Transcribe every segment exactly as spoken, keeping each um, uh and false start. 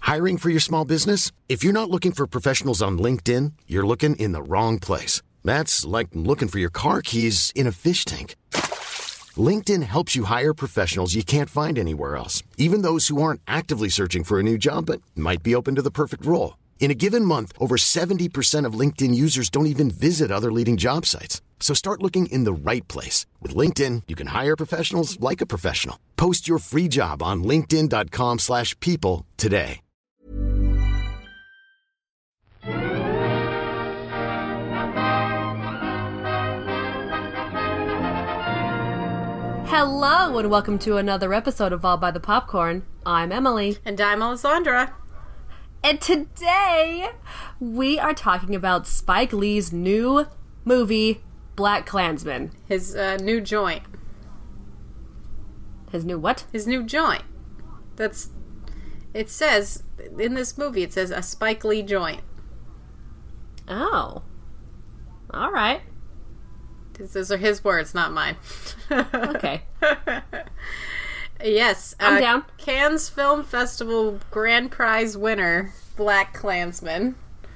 Hiring for your small business? If you're not looking for professionals on LinkedIn, you're looking in the wrong place. That's like looking for your car keys in a fish tank. LinkedIn helps you hire professionals you can't find anywhere else, even those who aren't actively searching for a new job but might be open to the perfect role. In a given month, over seventy percent of LinkedIn users don't even visit other leading job sites. So start looking in the right place. With LinkedIn, you can hire professionals like a professional. Post your free job on linkedin.com slash people today. Hello and welcome to another episode of All by the Popcorn. I'm Emily. And I'm Alessandra. And today, we are talking about Spike Lee's new movie, BlacKkKlansman. His uh, new joint. His new what? His new joint. That's... It says, in this movie, it says a Spike Lee joint. Oh. Alright. Those are his words, not mine. Okay. Yes. I'm uh, down. Cannes Film Festival Grand Prize winner, BlacKkKlansman.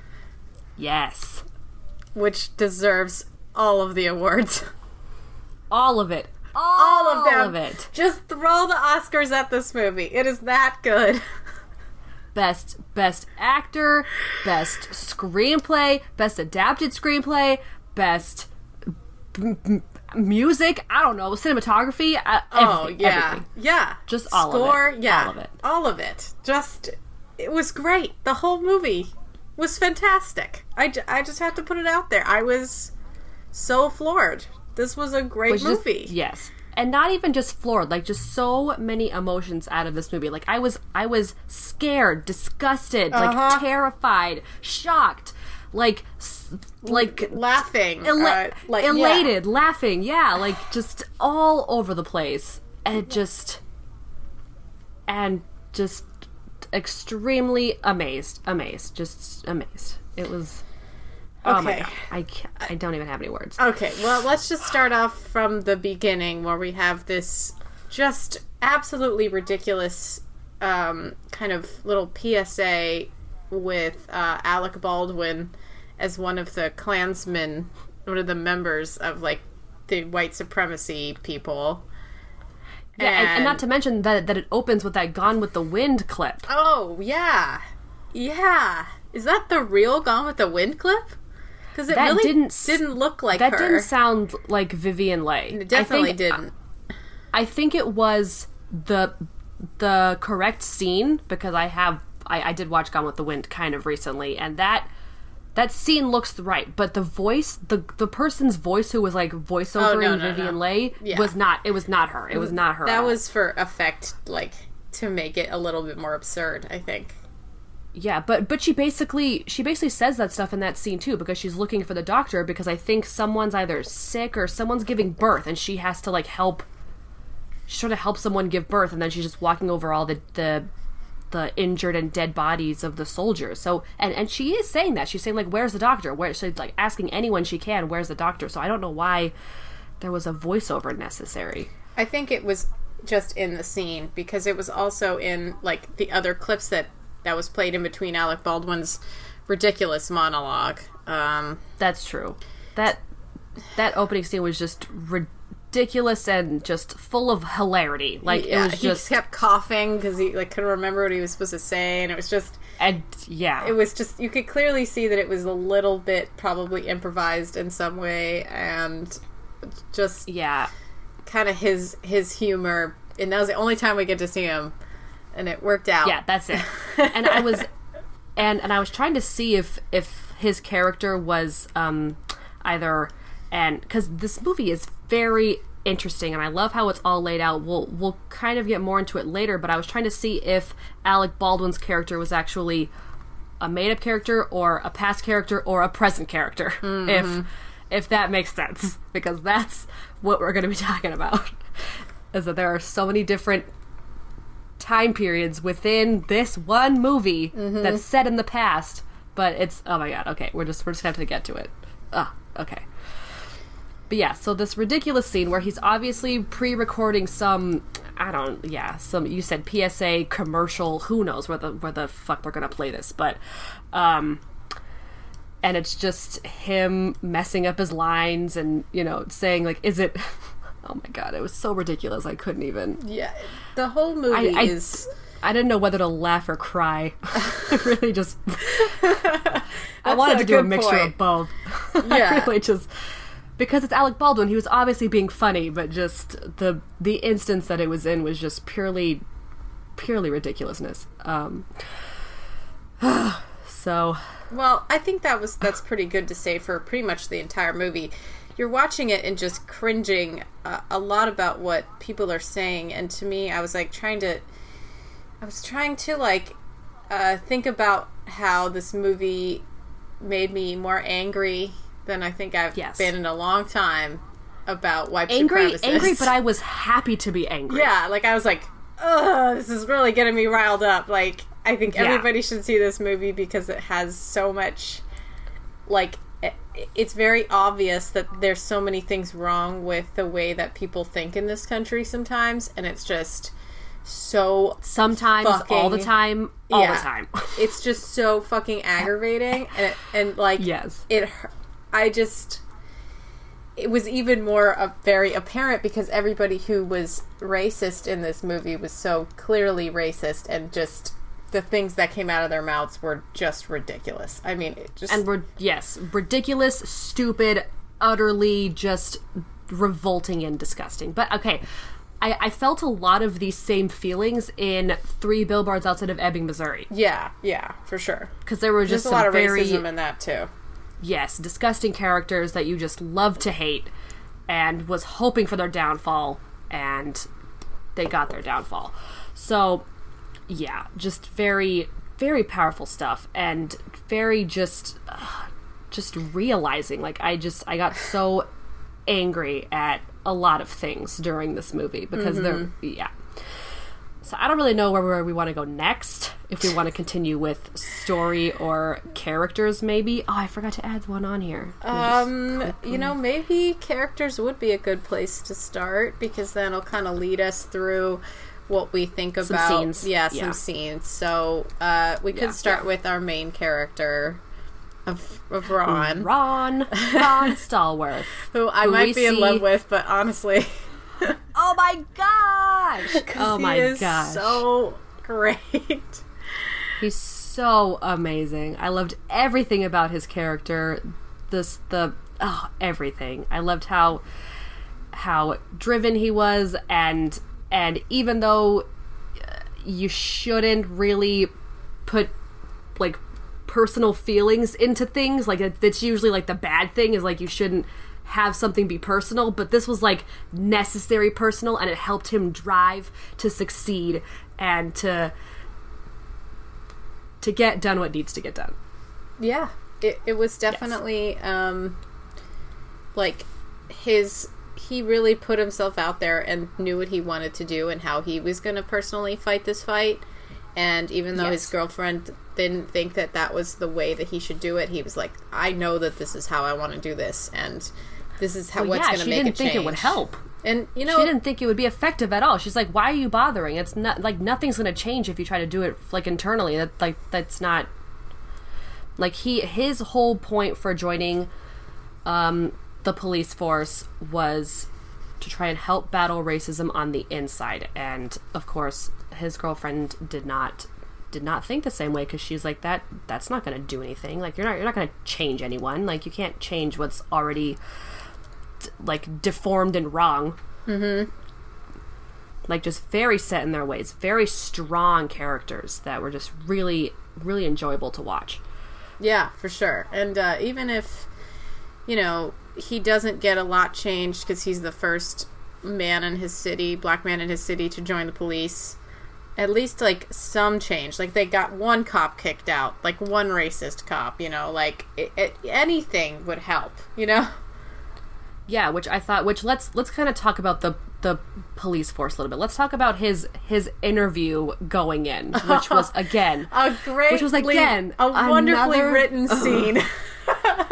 Yes. Which deserves all of the awards. All of it. All, all of them. All of it. Just throw the Oscars at this movie. It is that good. Best Best Actor, Best Screenplay, Best Adapted Screenplay, Best m- m- Music, I don't know, cinematography, uh, oh, everything, yeah. everything. Yeah. Just all Score, of it. yeah. All of it. All of it. Just, it was great. The whole movie was fantastic. I, j- I just have to put it out there. I was so floored. This was a great Which movie. Just, yes. And not even just floored, like just so many emotions out of this movie. Like I was I was scared, disgusted, uh-huh. like terrified, shocked, like like laughing, ela- uh, like elated, yeah. laughing, yeah, like just all over the place. And it just and just extremely amazed, amazed, just amazed. It was Okay. Oh my God. I can't, I don't even have any words. Okay, well, let's just start off from the beginning where we have this just absolutely ridiculous um, kind of little P S A with uh, Alec Baldwin as one of the Klansmen, one of the members of, like, the white supremacy people. Yeah, and, and not to mention that that it opens with that Gone with the Wind clip. Oh, yeah. Yeah. Is that the real Gone with the Wind clip? Because it that really didn't, didn't look like that her. That didn't sound like Vivien Leigh. It definitely I think, didn't. I think it was the the correct scene, because I have I, I did watch Gone with the Wind kind of recently, and that that scene looks right, but the voice, the the person's voice who was like voiceovering oh, no, no, Vivien no. Leigh yeah. was not. It was not her. It was not her. That was for effect, like to make it a little bit more absurd, I think. Yeah, but but she basically she basically says that stuff in that scene too, because she's looking for the doctor, because I think someone's either sick or someone's giving birth, and she has to like help. She's trying to help someone give birth, and then she's just walking over all the the, the injured and dead bodies of the soldiers. So and, and she is saying that she's saying like, "Where's the doctor?" Where she's like asking anyone she can, "Where's the doctor?" So I don't know why there was a voiceover necessary. I think it was just in the scene, because it was also in like the other clips that. That was played in between Alec Baldwin's ridiculous monologue. Um, That's true. That that opening scene was just ridiculous and just full of hilarity. Like yeah, it was just he kept coughing because he like couldn't remember what he was supposed to say, and it was just and yeah, it was just you could clearly see that it was a little bit probably improvised in some way, and just yeah, kind of his his humor. And that was the only time we get to see him. And it worked out. Yeah, that's it. And I was, and and I was trying to see if if his character was um, either, and because this movie is very interesting, and I love how it's all laid out. We'll we'll kind of get more into it later, but I was trying to see if Alec Baldwin's character was actually a made-up character or a past character or a present character. Mm-hmm. If if that makes sense, because that's what we're going to be talking about. Is that there are so many different time periods within this one movie mm-hmm. that's set in the past, but it's oh my god, okay, we're just we're just gonna have to get to it. Ah, okay. but yeah, so this ridiculous scene where he's obviously pre-recording some, I don't, yeah, some, you said P S A commercial, who knows where the, where the fuck they're gonna play this, but, um, and it's just him messing up his lines and, you know, saying, like, is it, oh my god, it was so ridiculous, I couldn't even. Yeah, the whole movie I, I, is... I didn't know whether to laugh or cry. I really just... I wanted a to do a good mixture point. of both. Yeah. I really just... Because it's Alec Baldwin, he was obviously being funny, but just the the instance that it was in was just purely, purely ridiculousness. Um, so... Well, I think that was that's pretty good to say for pretty much the entire movie. You're watching it and just cringing uh, a lot about what people are saying, and to me, I was like trying to, I was trying to like uh, think about how this movie made me more angry than I think I've Yes. been in a long time about white Angry, supremacists. angry, but I was happy to be angry. Yeah, like I was like, ugh, this is really getting me riled up. Like, I think Yeah. everybody should see this movie because it has so much, like, it, it's very obvious that there's so many things wrong with the way that people think in this country sometimes, and it's just so Sometimes, fucking, all the time, all yeah, the time. It's just so fucking aggravating, and, it, and like, Yes. it, I just... It was even more uh, very apparent because everybody who was racist in this movie was so clearly racist, and just the things that came out of their mouths were just ridiculous. I mean, it just... And we're, yes, ridiculous, stupid, utterly just revolting and disgusting. But, okay, I, I felt a lot of these same feelings in Three Billboards Outside of Ebbing, Missouri. Yeah, yeah, for sure. Because there were just There's a some lot of very... racism in that, too. Yes, disgusting characters that you just love to hate, and was hoping for their downfall, and they got their downfall. So, yeah, just very, very powerful stuff, and very just, uh, just realizing, like, I just, I got so angry at a lot of things during this movie, because Mm-hmm. they're, yeah. So I don't really know where, where we want to go next. If we want to continue with story or characters, maybe. Oh, I forgot to add one on here. Um, you know, maybe characters would be a good place to start, because then it'll kind of lead us through what we think Some about. scenes. Yeah, some Yeah. scenes. So, uh, we could Yeah. start with our main character of, of Ron, Ron. Ron Stallworth. who I who might we be in see- love with, but honestly, Oh my gosh! Oh he my is gosh. so great. He's so amazing. I loved everything about his character. This, the, oh, everything. I loved how, how driven he was, and, and even though uh, you shouldn't really put, like, personal feelings into things, like, it, that's usually, like, the bad thing, is, like, you shouldn't have something be personal, but this was, like, necessary personal, and it helped him drive to succeed and to to get done what needs to get done. Yeah, it it was definitely um like his he really put himself out there and knew what he wanted to do and how he was going to personally fight this fight. And even though Yes. his girlfriend didn't think that that was the way that he should do it, he was like, I know that this is how I want to do this, and this is how Well, what's yeah, going to she make didn't a think change. it would help. And you know, She didn't think it would be effective at all. She's like, why are you bothering? It's not, like, nothing's going to change if you try to do it, like, internally. That, like, that's not, like, he, his whole point for joining, um, the police force was to try and help battle racism on the inside. And, of course, his girlfriend did not, did not think the same way, because she's like, that, that's not going to do anything. Like, you're not, you're not going to change anyone. Like, you can't change what's already, like, deformed and wrong. Mm-hmm. Like, just very set in their ways. Very strong characters that were just really, really enjoyable to watch. yeah, for sure. And uh, even if, you know, he doesn't get a lot changed because he's the first man in his city, black man in his city, to join the police, at least, like, some change. Like, they got one cop kicked out, like, one racist cop, you know, like, it, it, anything would help, you know? Yeah, which I thought, which let's let's kind of talk about the the police force a little bit. Let's talk about his his interview going in, which was again A great, which was again a wonderfully another- written scene.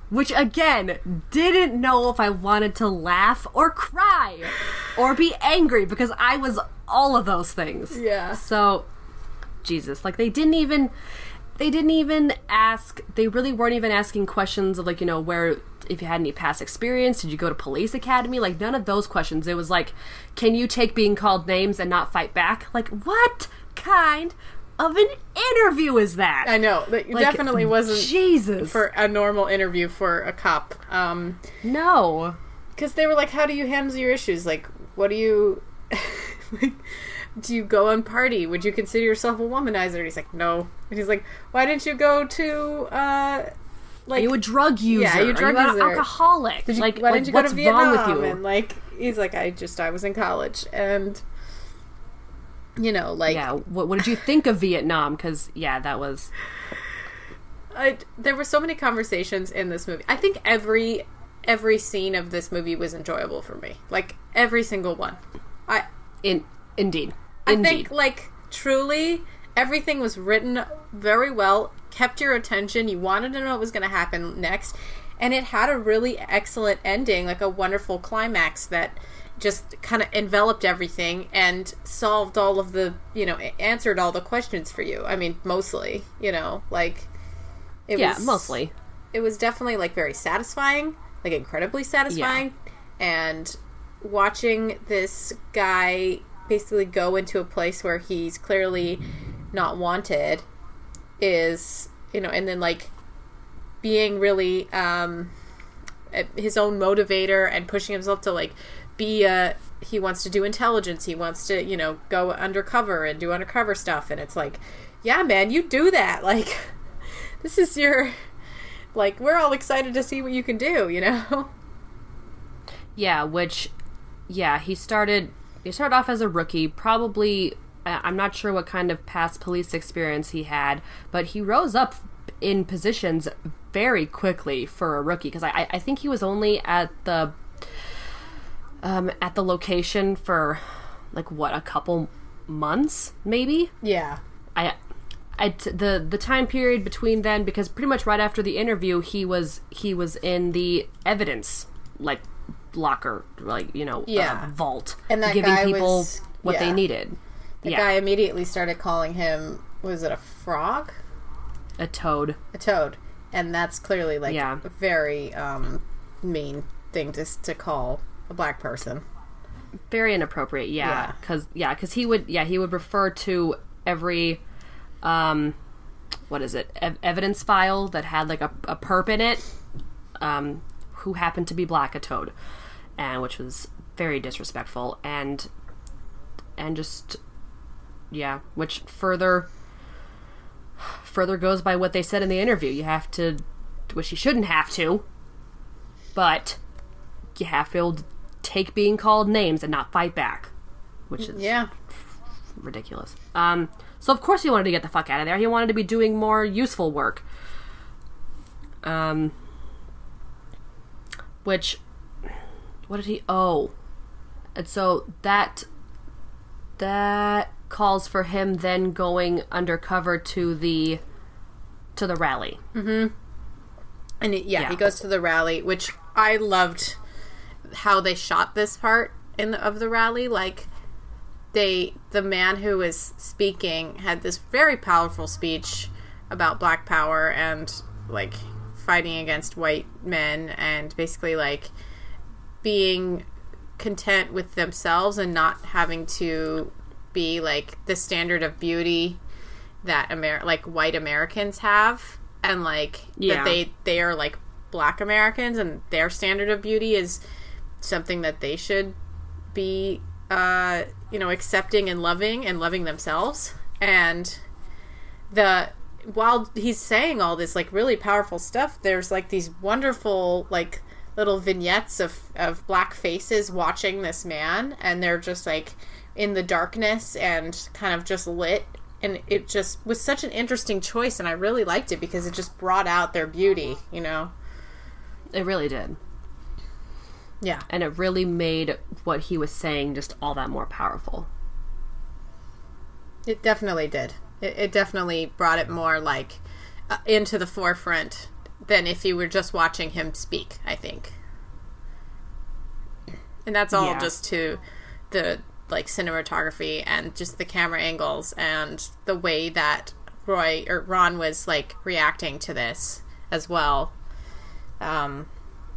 which again, didn't know if I wanted to laugh or cry or be angry, because I was all of those things. Yeah. So, Jesus, like they didn't even, they didn't even ask, they really weren't even asking questions of like, you know, where, if you had any past experience, did you go to police academy? Like none of those questions. It was like, can you take being called names and not fight back? Like what kind of an interview is that? I know. It like, definitely wasn't Jesus. for a normal interview for a cop. Um, no. Because they were like, how do you handle your issues? Like, what do you... like, do you go and party? Would you consider yourself a womanizer? And he's like, no. And he's like, why didn't you go to... Uh, like, are you a drug user? Yeah, are you a drug are you user? an alcoholic? Did you, like, why like, didn't you go what's to Vietnam? wrong with you? And like, he's like, I just, I was in college. And... You know, like... Yeah, what, what did you think of Vietnam? Because, yeah, that was... I, there were so many conversations in this movie. I think every every scene of this movie was enjoyable for me. Like, every single one. I In Indeed. I Indeed. think, like, truly, everything was written very well, kept your attention, you wanted to know what was going to happen next, and it had a really excellent ending, like a wonderful climax that... just kind of enveloped everything and solved all of the, you know, answered all the questions for you. I mean, mostly, you know, like, it yeah, was... mostly. It was definitely, like, very satisfying, like, incredibly satisfying, yeah. And watching this guy basically go into a place where he's clearly not wanted is, you know, and then, like, being really, um, his own motivator and pushing himself to, like, be uh he wants to do intelligence, he wants to, you know, go undercover and do undercover stuff, and it's like, yeah, man, you do that, like, this is your, like, we're all excited to see what you can do, you know. Yeah, which, yeah, he started he started off as a rookie, probably, I'm not sure what kind of past police experience he had, but he rose up in positions very quickly for a rookie, because I I think he was only at the Um, at the location for, like, what, a couple months, maybe? Yeah. I, I, the the time period between then, because pretty much right after the interview, he was he was in the evidence, like, locker, like, you know, yeah. uh, vault, and that giving guy people was, what yeah. they needed. The yeah. guy immediately started calling him, was it a frog? A toad. A toad. And that's clearly, like, yeah. a very um, mean thing to to call a black person. Very inappropriate, yeah. Because yeah, because he would, yeah, he would refer to every, um, what is it, e- evidence file that had like a, a perp in it, um, who happened to be black, a toad, and which was very disrespectful, and and just yeah, which further further goes by what they said in the interview. You have to, which you shouldn't have to, but you have to be able to take being called names and not fight back, which is yeah ridiculous. Um, so of course he wanted to get the fuck out of there. He wanted to be doing more useful work. Um, which, what did he? Oh, and so that that calls for him then going undercover to the to the rally. Mm-hmm. And it, yeah, yeah, he goes to the rally, which I loved. How they shot this part in the, of the rally, like they the man who was speaking had this very powerful speech about black power and like fighting against white men and basically like being content with themselves and not having to be like the standard of beauty that Amer- like white Americans have, and like yeah. that they they are like black Americans and their standard of beauty is something that they should be, uh, you know, accepting and loving and loving themselves. And the while he's saying all this like really powerful stuff, there's like these wonderful like little vignettes of of black faces watching this man, and they're just like in the darkness and kind of just lit. And it just was such an interesting choice, and I really liked it because it just brought out their beauty, you know. It really did. Yeah. And it really made what he was saying just all that more powerful. It definitely did. It, it definitely brought it more, like, uh, into the forefront than if you were just watching him speak, I think. And that's all Yeah. just to the, like, cinematography and just the camera angles and the way that Roy, or Ron was, like, reacting to this as well. Um...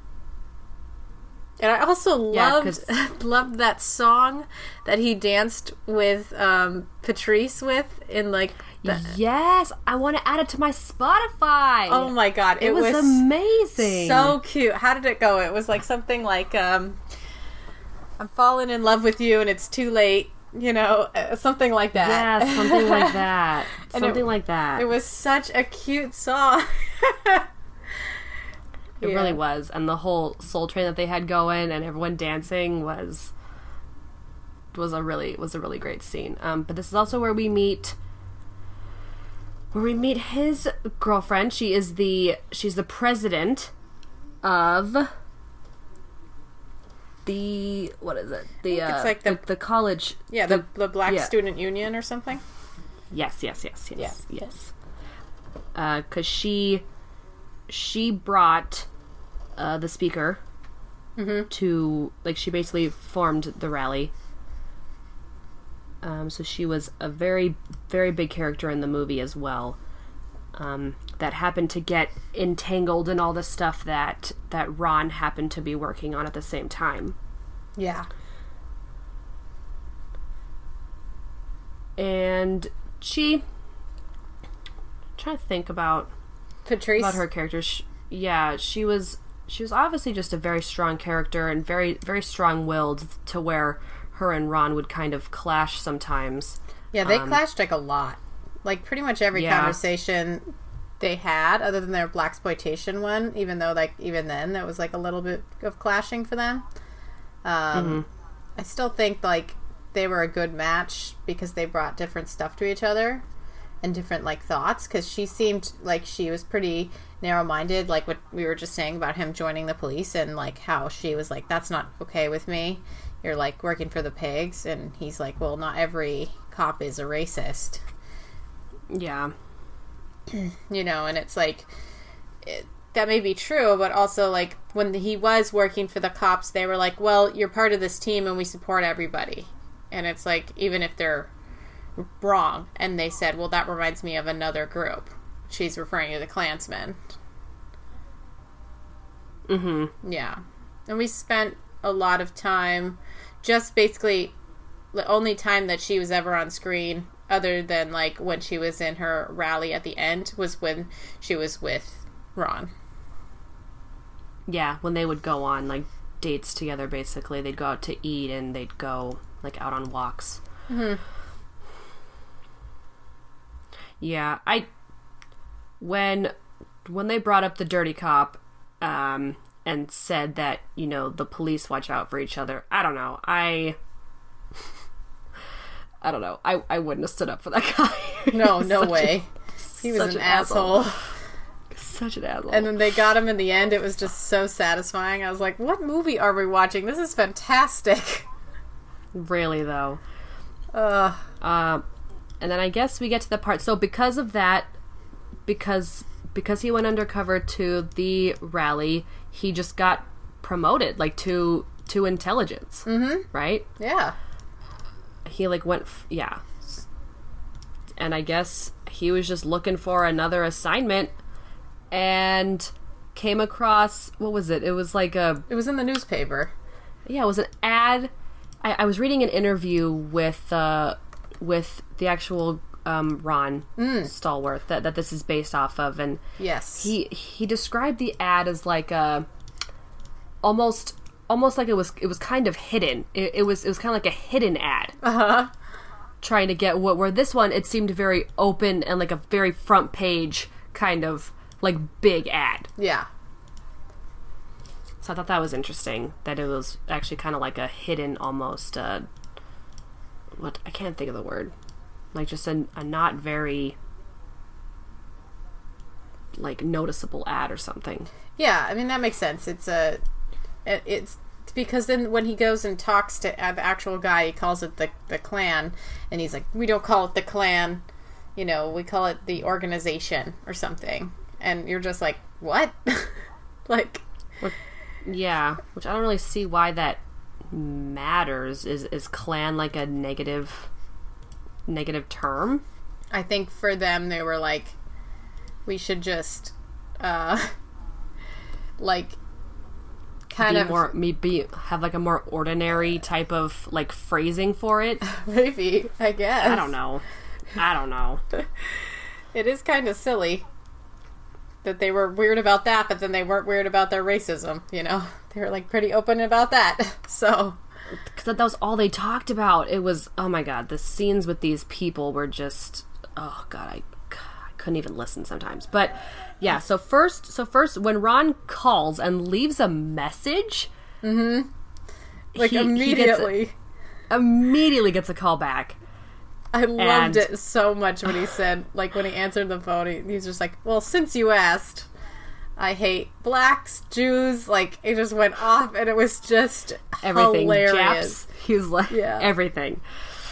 And I also Yeah, loved 'cause- loved that song that he danced with um, Patrice with in like the, Yes, I want to add it to my Spotify. oh my god, it, it, was, amazing. so cute. How did it go? It was like something like um, I'm falling in love with you and it's too late, you know, uh, something like that. Yeah, something like that. And Something it- like that. It was such a cute song. It Yeah. really was, and the whole Soul Train that they had going and everyone dancing was was a really was a really great scene. Um, but this is also where we meet where we meet his girlfriend. She is the she's the president of the what is it? The uh, it's like the- the, the college. Yeah, the, the Black yeah. Student Union or something. Yes, yes, yes, yes, yes. Because she she brought uh, the speaker to, like, she basically formed the rally. Um, so she was a very, very big character in the movie as well. Um, that happened to get entangled in all the stuff that that Ron happened to be working on at the same time. Yeah. And she, I'm trying to think about Patrice. about her character. She, yeah, she was she was obviously just a very strong character and very very strong-willed to where her and Ron would kind of clash sometimes. Yeah, they Um, clashed like a lot. Like pretty much every Yeah. conversation they had, other than their blaxploitation one. Even though, like, even then there was like a little bit of clashing for them. Um, I still think like they were a good match because they brought different stuff to each other and different like thoughts. Because she seemed like she was pretty narrow-minded, like what we were just saying about him joining the police, and like how she was like, "That's not okay with me. You're like working for the pigs," and he's like, "Well, not every cop is a racist." Yeah. You know, and it's like it, that may be true, but also like when he was working for the cops, they were like, "Well, you're part of this team and we support everybody." And it's like, even if they're wrong, and they said, "Well, that reminds me of another group." She's referring to the Klansmen. Mm-hmm. Yeah. And we spent a lot of time, just basically the only time that she was ever on screen, other than like when she was in her rally at the end, was when she was with Ron. Yeah, when they would go on like dates together, basically they'd go out to eat and they'd go like out on walks. Mm-hmm. Yeah, I when when they brought up the dirty cop um and said that, you know, the police watch out for each other, I don't know. I I don't know. I I wouldn't have stood up for that guy. No, no Such way. A, He was such an an asshole. Such an asshole. And then they got him in the end. It was just so satisfying. I was like, what movie are we watching? This is fantastic. Really though. Ugh. Um, and then I guess we get to the part. So because of that, because because he went undercover to the rally, he just got promoted, like to to intelligence, Mm-hmm. right? Yeah. He like went, f- yeah. And I guess he was just looking for another assignment, and came across, what was it? It was like a It was in the newspaper. yeah, it was an ad. I, I was reading an interview with uh, with the actual um, Ron Stallworth that, that this is based off of, and Yes. he he described the ad as like a almost almost like it was it was kind of hidden. It, it was it was kind of like a hidden ad, Uh-huh. trying to get what where this one it seemed very open and like a very front page kind of like big ad. Yeah. So I thought that was interesting, that it was actually kind of like a hidden, almost, uh, what, I can't think of the word. Like, just a, a not very, like, noticeable ad or something. Yeah, I mean, that makes sense. It's a... it- It's... Because then when he goes and talks to uh, the actual guy, he calls it the, the Klan, and he's like, we don't call it the Klan, you know, we call it the organization or something. and you're just like, what? Like, Which, yeah, which I don't really see why that matters. Is is clan like a negative negative term? I think for them they were like, we should just uh like kind be of more maybe have like a more ordinary type of like phrasing for it. maybe, I guess. I don't know. I don't know. It is kind of silly that they were weird about that, but then they weren't weird about their racism, you know? They were, like, pretty open about that, so... Because that was all they talked about. It was, oh my god, the scenes with these people were just, oh god, I, I couldn't even listen sometimes. But, yeah, so first, so first, when Ron calls and leaves a message... Mm-hmm. Like, he, immediately. He gets a, immediately gets a call back. I loved And- it so much when he said, like, when he answered the phone, he, he's just like, well, since you asked, I hate blacks, Jews, like, it just went off, and it was just Everything. hilarious. Japs. He was like, Yeah. everything.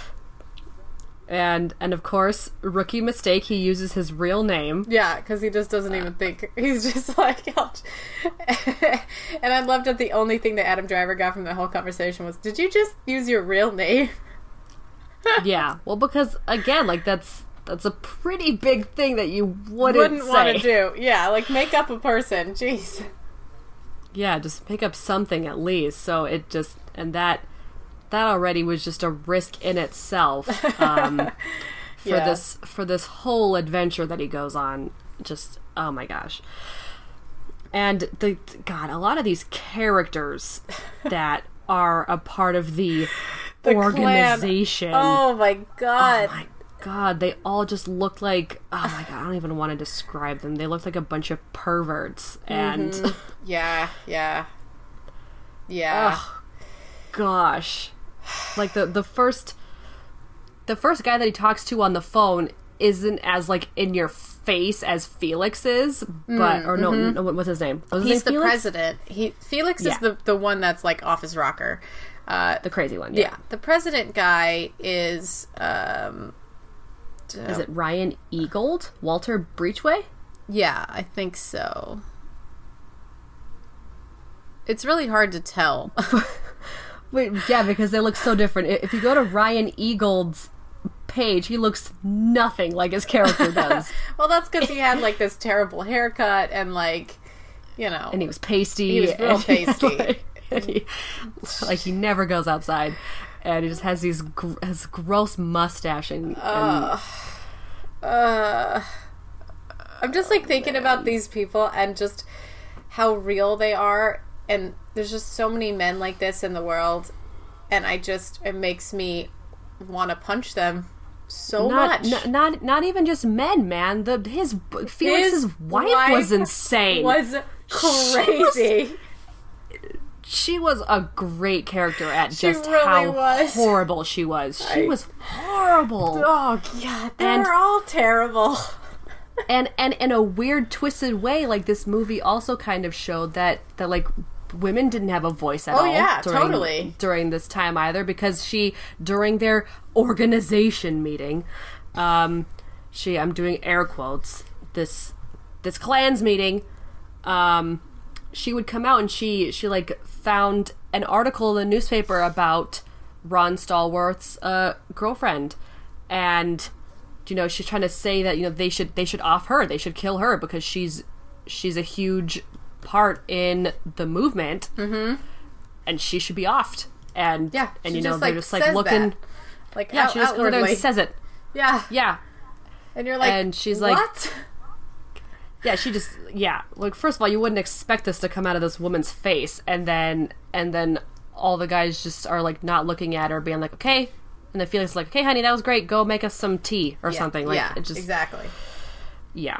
And, and of course, rookie mistake, he uses his real name. Yeah, because he just doesn't even think. He's just like... And I loved that the only thing that Adam Driver got from the whole conversation was, did you just use your real name? Yeah, well, because, again, like, that's that's a pretty big thing that you wouldn't, Wouldn't say. want to do. Yeah, like, make up a person. Jeez. Yeah, just pick up something at least. So it just, and that, that already was just a risk in itself, um, for Yeah. this, for this whole adventure that he goes on. Just, oh my gosh. And the, God, a lot of these characters that are a part of the, The organization. Clan. Oh my god. Oh my god, they all just looked like, oh my god, I don't even want to describe them. They looked like a bunch of perverts. And, Yeah, yeah. Yeah. oh gosh. Like, the, the first, the first guy that he talks to on the phone isn't as, like, in your face as Felix is, but, or no, no, what's his name? Was his He's the name Felix? president. He Felix Yeah. is the, the one that's like office rocker. Uh, The crazy one, yeah. yeah. The president guy is um Is it Ryan Eagold? Walter Breachway? yeah, I think so. It's really hard to tell. Wait, yeah, because they look so different. If you go to Ryan Eagold's page, he looks nothing like his character does. Well, that's because he had like this terrible haircut and like, you know, And he was pasty. He was real and pasty. Like, and he, like, he never goes outside. And he just has these gr- has gross mustache and, and uh, I'm just like thinking about these people and just how real they are. And there's just so many men like this in the world. And I just, it makes me want to punch them so not, much. n- not not even just men, man. The his Felix's His wife, was insane. Was crazy. She was a great character at She just really how was. horrible she was. She I- was horrible. Oh, yeah. They And- were all terrible. and and in a weird twisted way, like, this movie also kind of showed that that like women didn't have a voice at Oh, all yeah, during, totally. during this time either, because she, during their organization meeting, um she I'm doing air quotes, this this clans meeting, um she would come out and she she like found an article in the newspaper about Ron Stallworth's uh girlfriend, and you know, she's trying to say that, you know, they should they should off her, they should kill her because she's she's a huge part in the movement, mm-hmm. and she should be offed. And Yeah, and she you know, just, they're like, just like says looking, that. Like, yeah, out- she just goes there outwardly. and says it, Yeah. yeah, And you're like, And she's like- what? yeah, she just, yeah, like, first of all, you wouldn't expect this to come out of this woman's face, and then and then all the guys just are like not looking at her, being like, okay. And then Felix is like, okay, honey, that was great. Go make us some tea or Yeah, something. Like, yeah, it just, exactly. yeah.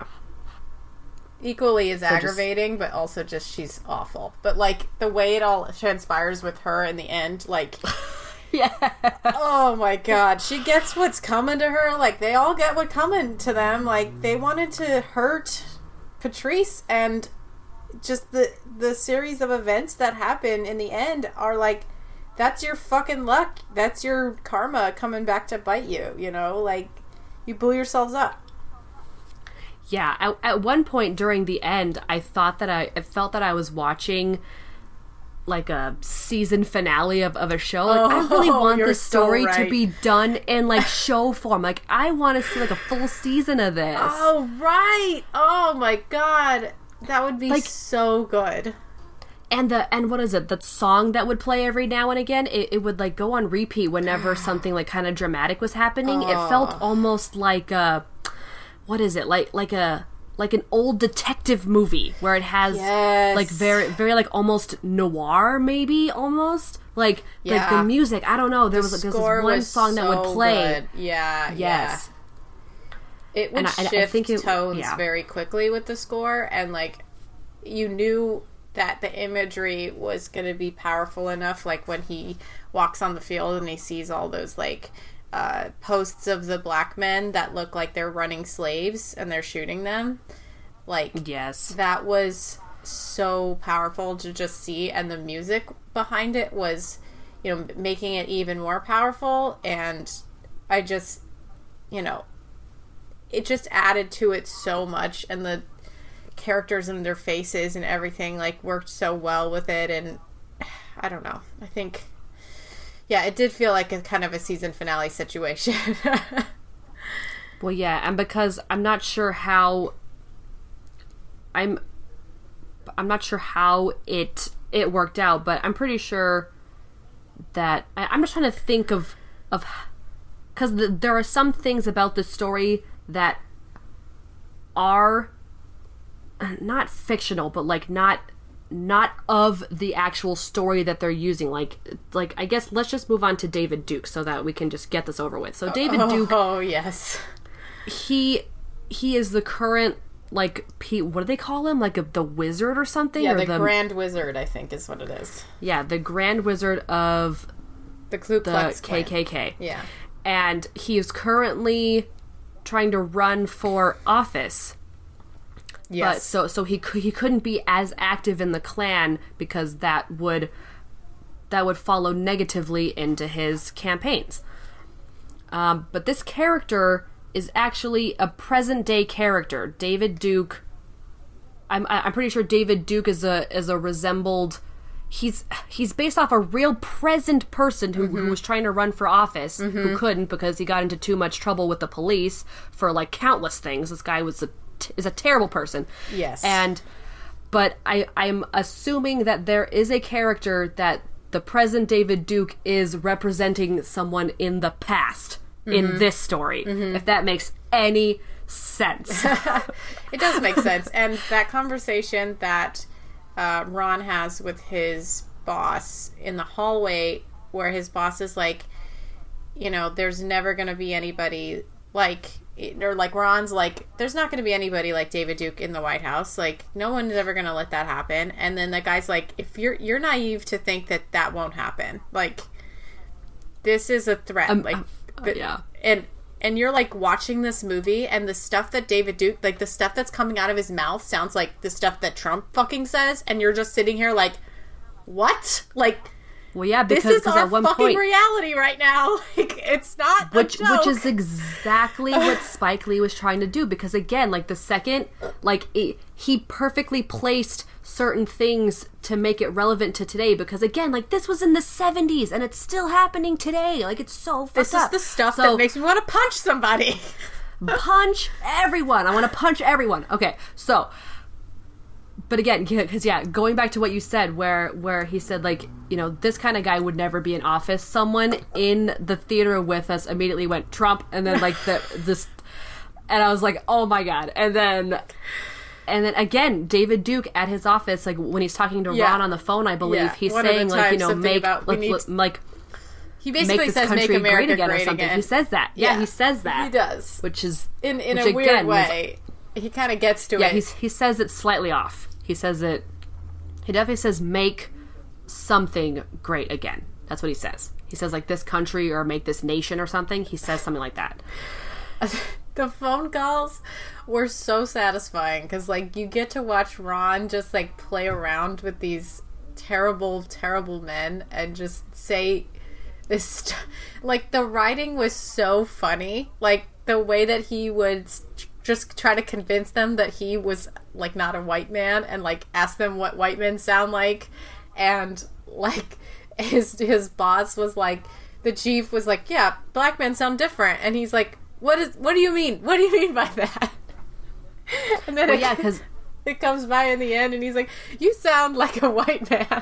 Equally as just- aggravating, but also just she's awful. But like the way it all transpires with her in the end, like, Yeah. oh my god, she gets what's coming to her. Like they all get what coming to them. Like they wanted to hurt Patrice, and just the the series of events that happen in the end are like, that's your fucking luck. That's your karma coming back to bite you. You know, like you blew yourselves up. Yeah, at, at one point during the end, I thought that I, I felt that I was watching like a season finale of, of a show. Like, oh, I really want this story so right. to be done in like show form. Like, I want to see like a full season of this. Oh, right. Oh my God. That would be like, so good. And the and what is it? That song that would play every now and again, it, it would like go on repeat whenever something like kind of dramatic was happening. Oh. It felt almost like a what is it? Like like a like an old detective movie where it has yes. like very very like almost noir maybe almost like yeah. like the music. I don't know. There the was, there was this one song so that would play. Good. Yeah. Yes. Yeah. It would and shift I, I think it, tones yeah. very quickly with the score, and like you knew that the imagery was going to be powerful enough, like when he walks on the field and he sees all those like uh, posts of the black men that look like they're running slaves and they're shooting them. Like, yes, that was so powerful to just see, and the music behind it was, you know, making it even more powerful. And I just, you know, it just added to it so much, and the characters and their faces and everything like worked so well with it. And I don't know, I think yeah it did feel like a kind of a season finale situation. Well, yeah, and because I'm not sure how I'm I'm not sure how it it worked out, but I'm pretty sure that I, I'm just trying to think of of because the, there are some things about the story that are not fictional, but like not not of the actual story that they're using. Like like I guess let's just move on to David Duke so that we can just get this over with. So David oh, Duke, oh yes, he he is the current like P, what do they call him? Like a, the wizard or something? Yeah, or the, the Grand Wizard, I think is what it is. Yeah, the Grand Wizard of the Ku Klux the K K K. Yeah, and he is currently trying to run for office. Yes. But so so he he couldn't be as active in the Klan because that would that would follow negatively into his campaigns. Um, but this character is actually a present day character. David Duke. I'm I'm pretty sure David Duke is a is a resembled. He's he's based off a real present person who, mm-hmm. who was trying to run for office, mm-hmm. who couldn't because he got into too much trouble with the police for like countless things. This guy was a is a terrible person. Yes. And but I I'm assuming that there is a character that the present David Duke is representing someone in the past mm-hmm. in this story. Mm-hmm. If that makes any sense. It does make sense. And that conversation that uh, Ron has with his boss in the hallway, where his boss is like, you know, there's never going to be anybody like, or like Ron's like, there's not going to be anybody like David Duke in the White House. Like, no one's ever going to let that happen. And then the guy's like, if you're you're naive to think that that won't happen. Like, this is a threat. Um, like, uh, yeah. And and you're like watching this movie, and the stuff that David Duke, like the stuff that's coming out of his mouth sounds like the stuff that Trump fucking says, and you're just sitting here like, what? Like, well, yeah, because this is our at one fucking point, reality right now. Like, it's not which a joke. which is exactly what Spike Lee was trying to do. Because again, like the second, like it, he perfectly placed certain things to make it relevant to today. Because again, like this was in the seventies and it's still happening today. Like it's so fucked This up. is the stuff so, that makes me want to punch somebody. Punch everyone. I want to punch everyone. Okay, so. But again, because yeah, going back to what you said, where where he said like, you know, this kind of guy would never be in office. Someone in the theater with us immediately went Trump, and then like the this, and I was like, oh my god, and then. And then again, David Duke at his office, like when he's talking to yeah. Ron on the phone, I believe yeah. he's One saying like, you know, make about, let's, need... let, like he basically make this says country make America great again great or something. Again. He says that. Yeah, yeah, he says that. He does, which is in in which a again weird was, way. He kind of gets to yeah, it. Yeah, he says it slightly off. He says it. He definitely says make something great again. That's what he says. He says like this country or make this nation or something. He says something like that. The phone calls were so satisfying because like you get to watch Ron just like play around with these terrible, terrible men and just say this st- like the writing was so funny. Like the way that he would st- just try to convince them that he was like not a white man and like ask them what white men sound like, and like his his boss was like, the chief was like, yeah, black men sound different, and he's like, what is what do you mean? What do you mean by that? And then well, it, yeah, because it comes by in the end, and he's like, you sound like a white man.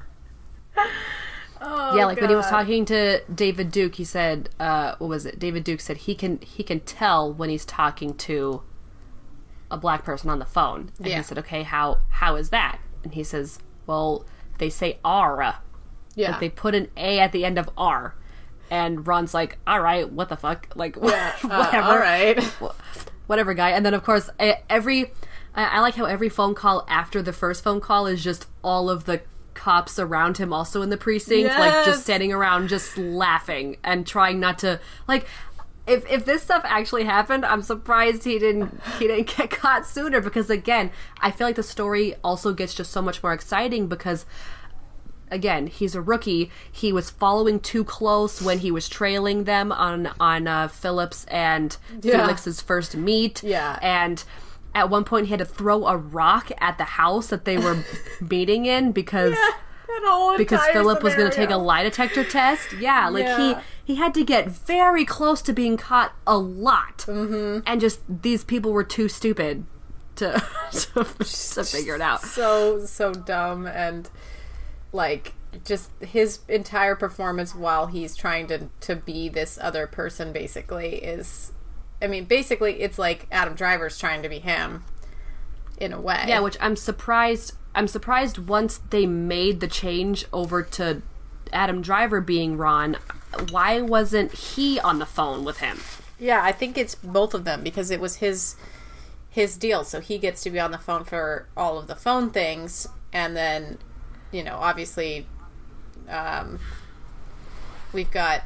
Oh, yeah, like God. when he was talking to David Duke, he said, uh, what was it? David Duke said he can he can tell when he's talking to a black person on the phone. And yeah. he said, okay, how how is that? And he says, well, they say R. Yeah. Like they put an A at the end of R. And Ron's like, all right, what the fuck? Like, yeah, uh, whatever. All right. Whatever, guy. And then, of course, every... I like how every phone call after the first phone call is just all of the cops around him also in the precinct, yes. like just standing around just laughing and trying not to, like, if if this stuff actually happened, I'm surprised he didn't he didn't get caught sooner, because again, I feel like the story also gets just so much more exciting because again, he's a rookie. He was following too close when he was trailing them on on uh, Phillips and yeah. Felix's first meet. Yeah. And at one point, he had to throw a rock at the house that they were meeting in because yeah, because Philip was going to take a scenario. lie detector test. Yeah, like Yeah. he he had to get very close to being caught a lot, mm-hmm. and just these people were too stupid to to, to figure it out. So so dumb, and like just his entire performance while he's trying to to be this other person basically is. I mean, basically, it's like Adam Driver's trying to be him, in a way. Yeah, which I'm surprised. I'm surprised once they made the change over to Adam Driver being Ron, why wasn't he on the phone with him? Yeah, I think it's both of them because it was his his deal. So he gets to be on the phone for all of the phone things, and then, you know, obviously, um, we've got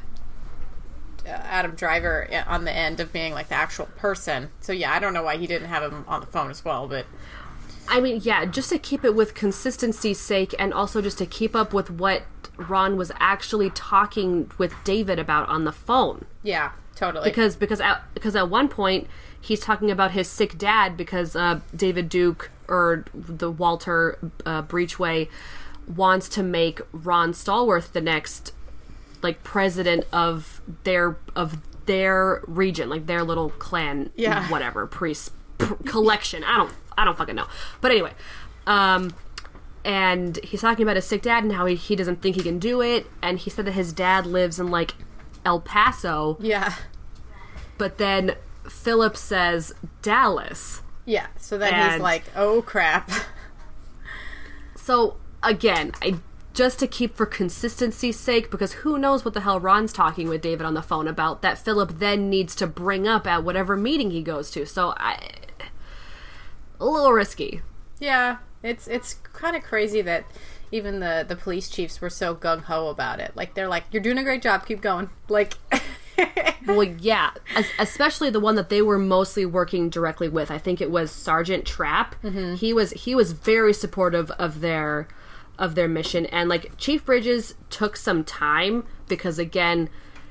Adam Driver on the end of being like the actual person. So yeah, I don't know why he didn't have him on the phone as well, but I mean, yeah, just to keep it with consistency's sake, and also just to keep up with what Ron was actually talking with David about on the phone. Yeah, totally. Because because at, because at one point he's talking about his sick dad because uh, David Duke or the Walter uh, Breachway wants to make Ron Stallworth the next like president of their of their region, like their little clan, yeah, whatever priest pr- collection. I don't I don't fucking know. But anyway, um, and he's talking about his sick dad and how he, he doesn't think he can do it, and he said that his dad lives in like El Paso. Yeah. But then Philip says Dallas. Yeah. So then and he's like, oh crap. So again, I. Just to keep for consistency's sake, because who knows what the hell Ron's talking with David on the phone about that Philip then needs to bring up at whatever meeting he goes to. So, I... a little risky. Yeah, it's it's kind of crazy that even the, the police chiefs were so gung-ho about it. Like, they're like, you're doing a great job, keep going. Like... Well, yeah, especially the one that they were mostly working directly with. I think it was Sergeant Trapp. Mm-hmm. He was he was very supportive of their... of their mission, and like Chief Bridges took some time because again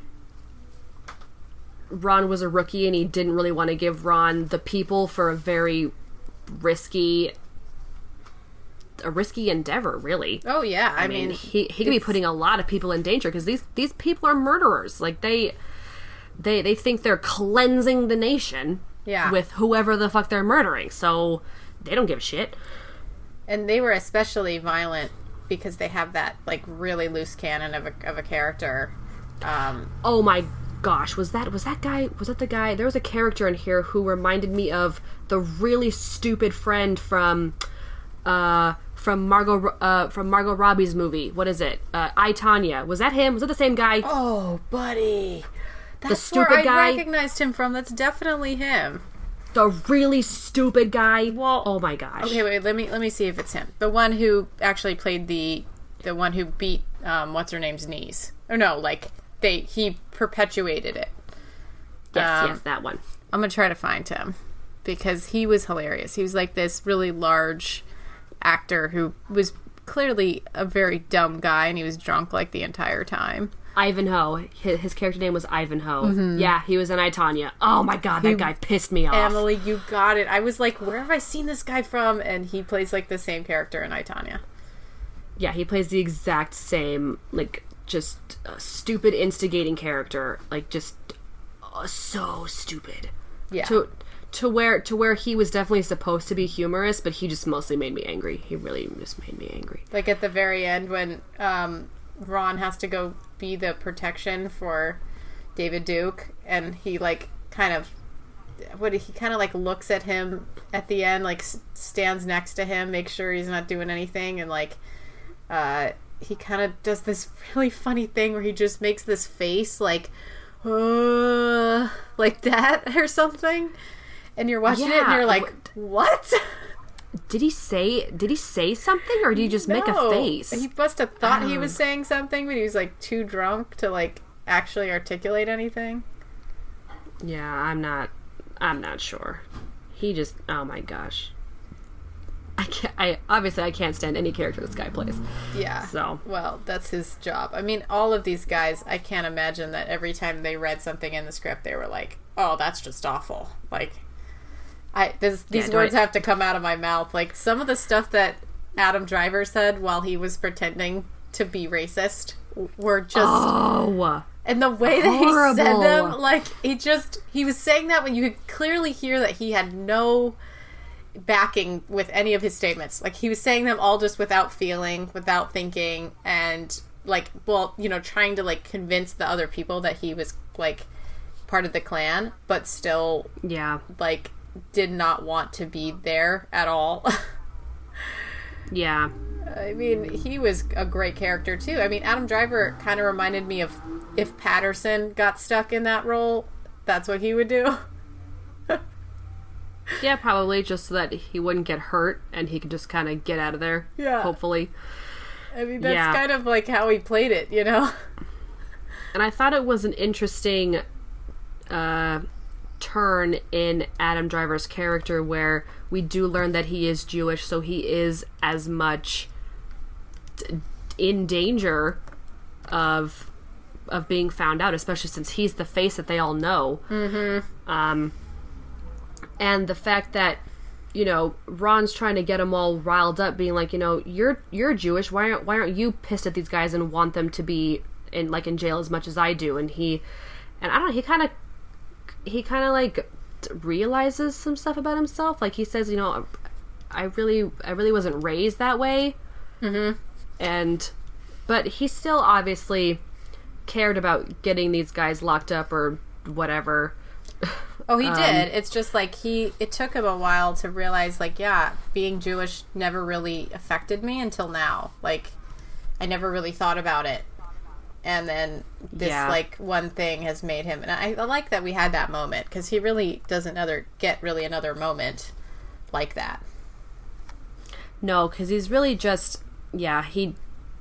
Ron was a rookie and he didn't really want to give Ron the people for a very risky a risky endeavor, really. Oh yeah, I, I mean, mean he he could be putting a lot of people in danger because these these people are murderers. Like they they they think they're cleansing the nation yeah. with whoever the fuck they're murdering, so they don't give a shit. And they were especially violent because they have that, like, really loose cannon of a, of a character. Um, oh my gosh, was that was that guy, was that the guy, there was a character in here who reminded me of the really stupid friend from, uh, from Margot, uh, from Margot Robbie's movie. What is it? Uh, I, Tonya. Was that him? Was that the same guy? oh, buddy. That's the stupid where I guy? recognized him from. That's definitely him. The really stupid guy. Well, oh my gosh. Okay, wait. Let me let me see if it's him. The one who actually played the the one who beat um, what's her name's knees. Or no, like they he perpetuated it. Yes, um, yes, that one. I'm gonna try to find him because he was hilarious. He was like this really large actor who was clearly a very dumb guy, and he was drunk like the entire time. Ivanhoe. His, his character name was Ivanhoe. Mm-hmm. Yeah, he was in I, Tonya. Oh my god, that he, guy pissed me off. Emily, you got it. I was like, where have I seen this guy from? And he plays like the same character in I, Tonya. Yeah, he plays the exact same, like, just uh, stupid instigating character. Like, just uh, so stupid. Yeah. To, to where to where he was definitely supposed to be humorous, but he just mostly made me angry. He really just made me angry. Like at the very end when um, Ron has to go be the protection for David Duke, and he like kind of what he kind of like looks at him at the end, like s- stands next to him, makes sure he's not doing anything, and like uh, he kind of does this really funny thing where he just makes this face like uh, like that or something, and you're watching yeah. it and you're like, what? Did he say did he say something, or did he just no. make a face? He must have thought oh. he was saying something, but he was like too drunk to like actually articulate anything. Yeah, I'm not I'm not sure. He just oh my gosh. I can't I obviously I can't stand any character this guy plays. Yeah. So well, that's his job. I mean, all of these guys, I can't imagine that every time they read something in the script they were like, oh, that's just awful. Like I, this, these yeah, words I... have to come out of my mouth. Like, some of the stuff that Adam Driver said while he was pretending to be racist were just... Oh! And the way that horrible. He said them, like, he just... He was saying that when you could clearly hear that he had no backing with any of his statements. Like, he was saying them all just without feeling, without thinking, and, like, well, you know, trying to, like, convince the other people that he was, like, part of the Klan, but still... Yeah. Like... did not want to be there at all. Yeah. I mean, he was a great character, too. I mean, Adam Driver kind of reminded me of if Patterson got stuck in that role, that's what he would do. Yeah, probably, just so that he wouldn't get hurt and he could just kind of get out of there. Yeah. Hopefully. I mean, that's yeah. kind of like how he played it, you know? And I thought it was an interesting... uh turn in Adam Driver's character where we do learn that he is Jewish, so he is as much t- in danger of of being found out, especially since he's the face that they all know. Mm-hmm. Um, and the fact that, you know, Ron's trying to get them all riled up, being like, you know, you're you're Jewish. Why aren't why aren't you pissed at these guys and want them to be in like in jail as much as I do? And he, and I don't know, he kind of. He kind of like realizes some stuff about himself. Like he says, you know, I really, I really wasn't raised that way. Mm-hmm. And, but he still obviously cared about getting these guys locked up or whatever. Oh, he um, did. It's just like he, it took him a while to realize, like, yeah, being Jewish never really affected me until now. Like, I never really thought about it. And then this, yeah. like, one thing has made him... And I, I like that we had that moment, because he really doesn't other get really another moment like that. No, because he's really just... Yeah, he...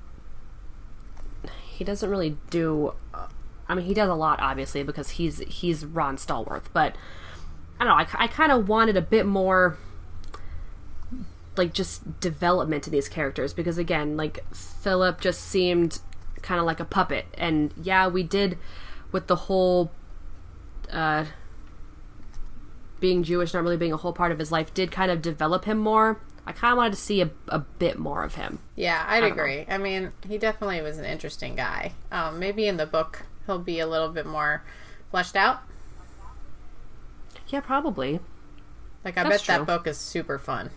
He doesn't really do... I mean, he does a lot, obviously, because he's he's Ron Stallworth. But, I don't know, I, I kind of wanted a bit more... Like, just development to these characters. Because, again, like, Philip just seemed... kind of like a puppet, and yeah, we did with the whole uh being Jewish not really being a whole part of his life did kind of develop him more. I kind of wanted to see a, a bit more of him. Yeah, I'd I agree. I mean, he definitely was an interesting guy. Um, maybe in the book he'll be a little bit more fleshed out. Yeah, probably. Like, I That's bet true. that book is super fun.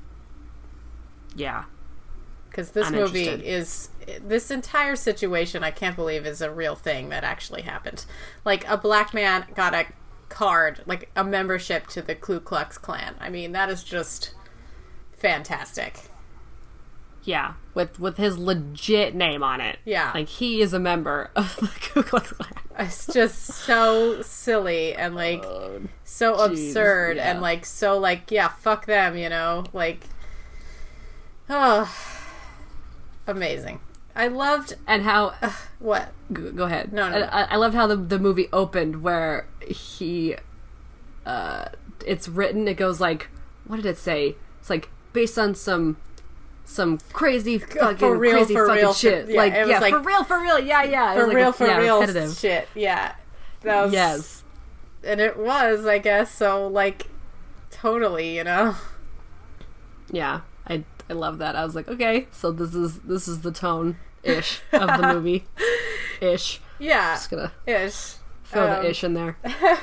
Yeah. Because this I'm movie interested. is... This entire situation, I can't believe, is a real thing that actually happened. Like, a black man got a card, like, a membership to the Ku Klux Klan. I mean, that is just fantastic. Yeah, with with his legit name on it. Yeah. Like, he is a member of the Ku Klux Klan. It's just so silly and, like, Oh, so geez, absurd yeah. and, like, so, like, yeah, fuck them, you know? Like, oh, amazing. I loved... And how... Uh, what? Go, go ahead. No, no, no. I, I loved how the, the movie opened where he... Uh, it's written, it goes like... What did it say? It's like, based on some... some crazy fucking for real, crazy for fucking real, shit. For, yeah, like it was yeah, like, for real, for real. Yeah, yeah. It for was real, like, for yeah, real repetitive. shit. Yeah, that was Yes, and it was, I guess. So like, totally, you know. Yeah, I I love that. I was like, okay, so this is this is the tone ish of the movie, ish. Yeah, Just gonna ish. throw Um, the ish in there.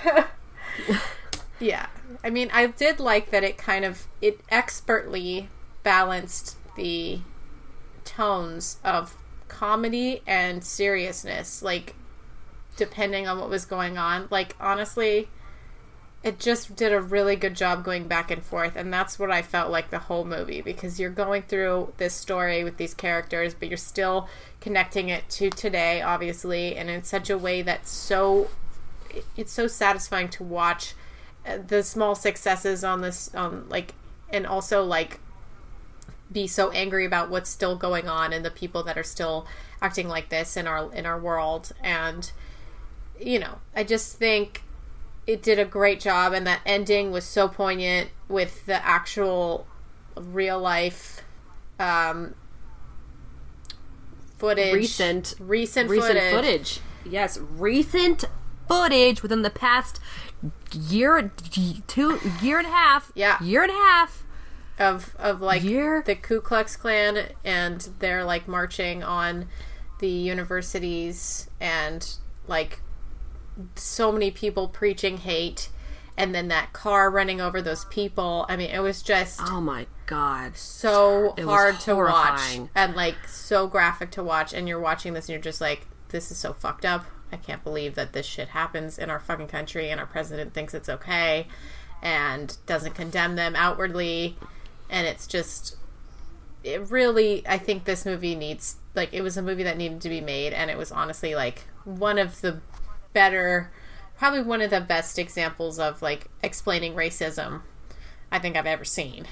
Yeah, I mean, I did like that it kind of it expertly balanced the tones of comedy and seriousness, like depending on what was going on. Like honestly, it just did a really good job going back and forth, and that's what I felt like the whole movie, because you're going through this story with these characters, but you're still connecting it to today, obviously, and in such a way that's so it's so satisfying to watch the small successes on this um like and also like be so angry about what's still going on and the people that are still acting like this in our in our world. And you know, I just think it did a great job, and that ending was so poignant with the actual real life um footage Recent, recent, recent footage. footage. Yes, recent footage within the past year, two year and a half. Yeah. year and a half. of of like Year? the Ku Klux Klan, and they're like marching on the universities, and like so many people preaching hate, and then that car running over those people. I mean, it was just Oh my god. so It was hard to watch horrifying. and like so graphic to watch, and you're watching this and you're just like, this is so fucked up. I can't believe that this shit happens in our fucking country, and our president thinks it's okay and doesn't condemn them outwardly. And it's just, it really, I think this movie needs, like, it was a movie that needed to be made, and it was honestly like one of the better, probably one of the best examples of like explaining racism I think I've ever seen.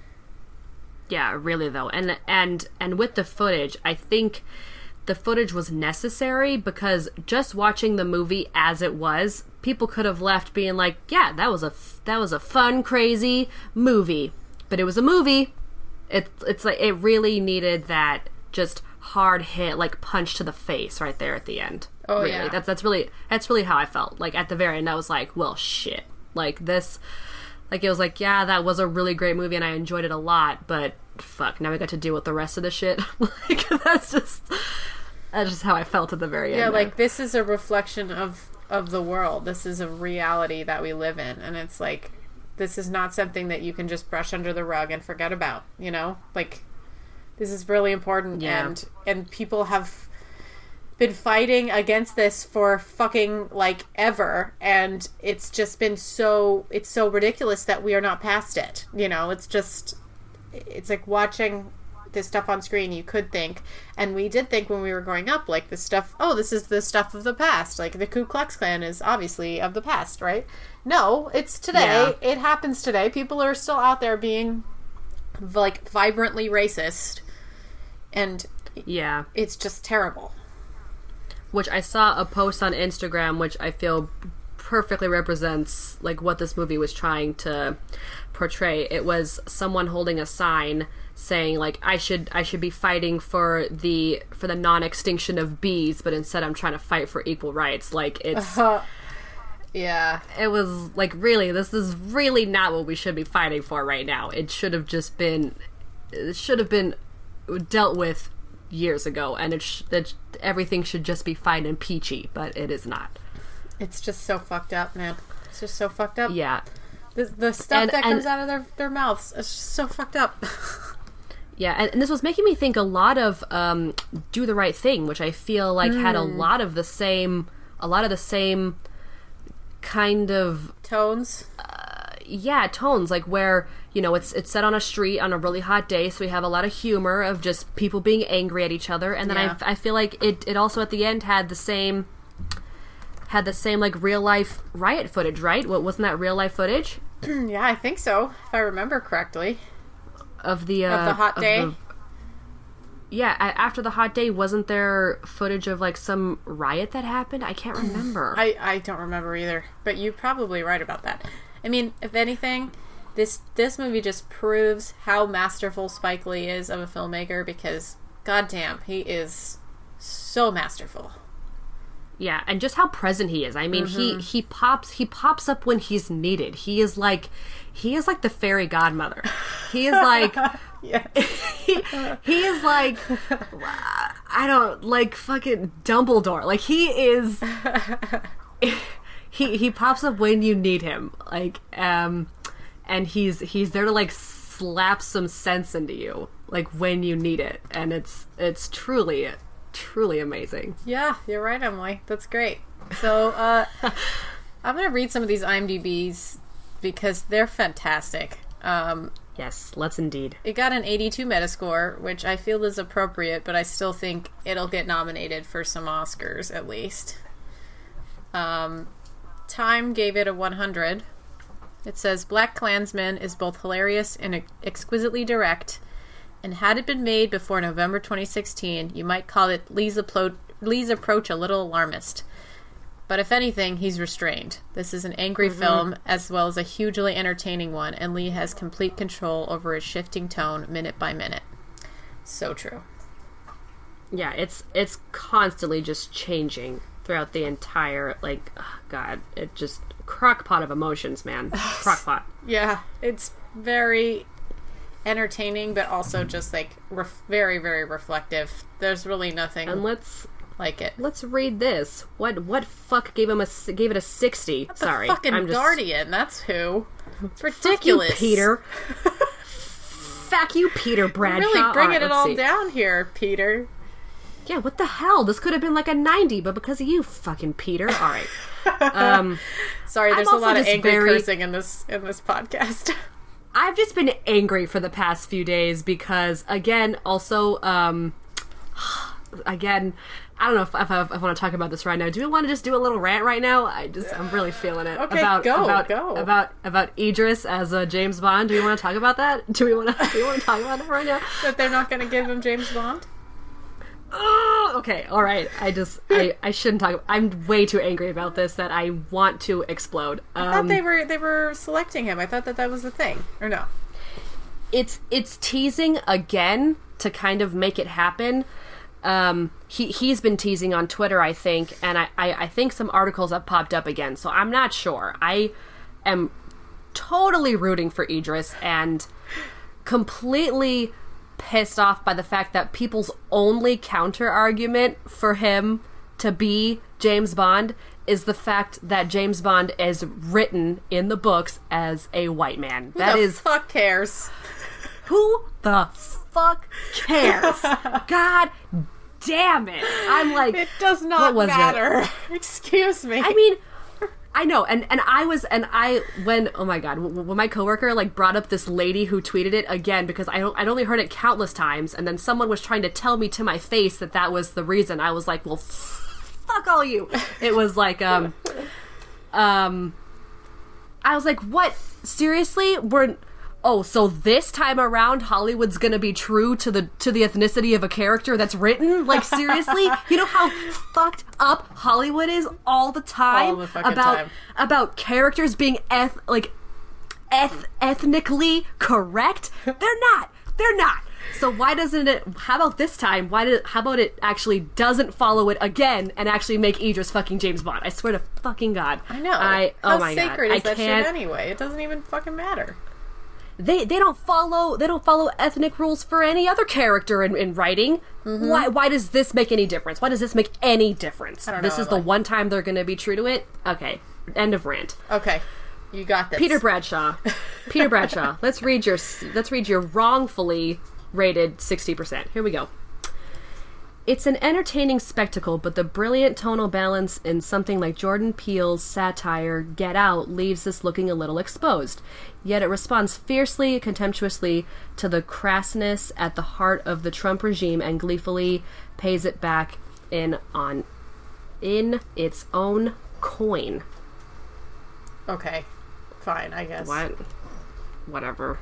Yeah, really though. And and and with the footage, I think the footage was necessary, because just watching the movie as it was, people could have left being like, yeah, that was a that was a fun, crazy movie. But it was a movie. It, it's like it really needed that just hard hit, like punch to the face right there at the end. Oh, really. yeah. That's that's really that's really how I felt. Like at the very end, I was like, well, shit. Like this, like it was like, yeah, that was a really great movie and I enjoyed it a lot. But fuck, now we got to deal with the rest of the shit. Like that's just that's just how I felt at the very end. Yeah, there. like this is a reflection of of the world. This is a reality that we live in, and it's like, this is not something that you can just brush under the rug and forget about, you know? Like, this is really important, Yeah. and and people have been fighting against this for fucking, like, ever, and it's just been so, it's so ridiculous that we are not past it, you know? It's just, it's like watching this stuff on screen, you could think, and we did think when we were growing up, like, this stuff, oh, this is the stuff of the past, like, the Ku Klux Klan is obviously of the past, right? No, it's today. Yeah. It happens today. People are still out there being, like, vibrantly racist, and yeah. it's just terrible. Which I saw a post on Instagram, which I feel perfectly represents like what this movie was trying to portray. It was someone holding a sign saying like, I should I should be fighting for the for the non-extinction of bees, but instead I'm trying to fight for equal rights. Like it's Uh, yeah. it was like, really, this is really not what we should be fighting for right now. It should have just been it should have been dealt with years ago, and it, sh- it everything should just be fine and peachy, but it is not. It's just so fucked up, man. It's just so fucked up. Yeah. The, the stuff And- that and- comes out of their, their mouths, it's just so fucked up. Yeah, and, and this was making me think a lot of um, Do the Right Thing, which I feel like had a lot of the same, a lot of the same kind of, Tones. yeah, tones, like where, you know, it's it's set on a street on a really hot day, so we have a lot of humor of just people being angry at each other, and then Yeah. I, I feel like it, it also at the end had the same, had the same, like, real-life riot footage, right? What, wasn't that real-life footage? Yeah, I think so, if I remember correctly. Of the, uh, Of the hot day? the- yeah, a- after the hot day, wasn't there footage of, like, some riot that happened? I can't remember. I, I don't remember either, but you're probably right about that. I mean, if anything, this this movie just proves how masterful Spike Lee is of a filmmaker, because goddamn, he is so masterful. Yeah, and just how present he is. I mean, Mm-hmm. he he pops he pops up when he's needed. He is like he is like the fairy godmother. He is like Yeah. he, he is like I don't like fucking Dumbledore. Like he is he he pops up when you need him. Like um and he's he's there to like slap some sense into you like when you need it, and it's it's truly truly amazing. Yeah, you're right, Emily. That's great. So, uh, I'm going to read some of these IMDb's because they're fantastic. Um, Yes, let's indeed. it got an eighty-two Metascore, which I feel is appropriate, but I still think it'll get nominated for some Oscars, at least. Um, Time gave it a one hundred. It says, Black Klansman is both hilarious and exquisitely direct, and had it been made before November twenty sixteen, you might call it Lee's, appro- Lee's approach a little alarmist. But if anything, he's restrained. This is an angry Mm-hmm. film, as well as a hugely entertaining one, and Lee has complete control over his shifting tone minute by minute. So true. Yeah, it's it's constantly just changing throughout the entire, like, oh God, it just crockpot of emotions, man. Crockpot. Yeah, it's very entertaining, but also just, like, ref- very, very reflective. There's really nothing And let's like it. let's read this. What what fuck gave him a s- gave it a sixty? The Sorry, fucking I'm just Guardian, that's who. It's Fuck ridiculous. you, Peter. Fuck you, Peter Bradshaw. Really bringing Alright, it let's all see. down here, Peter. Yeah, what the hell? This could have been like a ninety, but because of you, fucking Peter. All right. Um, Sorry, there's I'm a lot also of just angry very- cursing in this in this podcast. I've just been angry for the past few days because, again, also, um, again, I don't know if, if, I, if I want to talk about this right now. Do we want to just do a little rant right now? I just, I'm really feeling it. Okay, about, go, about, go. About, about Idris as a James Bond. Do we want to talk about that? Do we want to, do we want to talk about it right now? That they're not going to give him James Bond? Oh, okay, all right. I just, I, I shouldn't talk. I'm way too angry about this that I want to explode. Um, I thought they were they were selecting him. I thought that that was the thing. Or no? it's it's teasing again to kind of make it happen. Um, he he's been teasing on Twitter, I think, and I, I, I think some articles have popped up again. So I'm not sure. I am totally rooting for Idris and completely pissed off by the fact that people's only counter argument for him to be James Bond is the fact that James Bond is written in the books as a white man. Who That the is fuck cares? who the fuck cares? God damn it. I'm like, It does what not was it? matter. Excuse me. I mean, I know, and, and I was, and I, when, oh my god, when my coworker, like, brought up this lady who tweeted it again, because I don't, I'd only heard it countless times, and then someone was trying to tell me to my face that that was the reason, I was like, well, f- fuck all you. It was like, um, um, I was like, what? Seriously? We're, oh, so this time around, Hollywood's gonna be true to the to the ethnicity of a character that's written? Like, seriously? You know how fucked up Hollywood is all the time All the fucking about time. about characters being eth like eth ethnically correct? They're not. They're not. So why doesn't it? How about this time? Why did? How about it actually doesn't follow it again and actually make Idris fucking James Bond? I swear to fucking God. I know. I oh How my sacred God. is I that can't. shit anyway? It doesn't even fucking matter. They they don't follow they don't follow ethnic rules for any other character in, in writing. Mm-hmm. Why why does this make any difference? Why does this make any difference? I don't This know, is the Emily. one time they're going to be true to it. Okay, end of rant. Okay, you got this. Peter Bradshaw. Peter Bradshaw. Let's read your let's read your wrongfully rated sixty percent. Here we go. It's an entertaining spectacle, but the brilliant tonal balance in something like Jordan Peele's satire Get Out leaves this looking a little exposed. Yet it responds fiercely, contemptuously to the crassness at the heart of the Trump regime and gleefully pays it back in on in its own coin. Okay, fine, I guess. What? Whatever.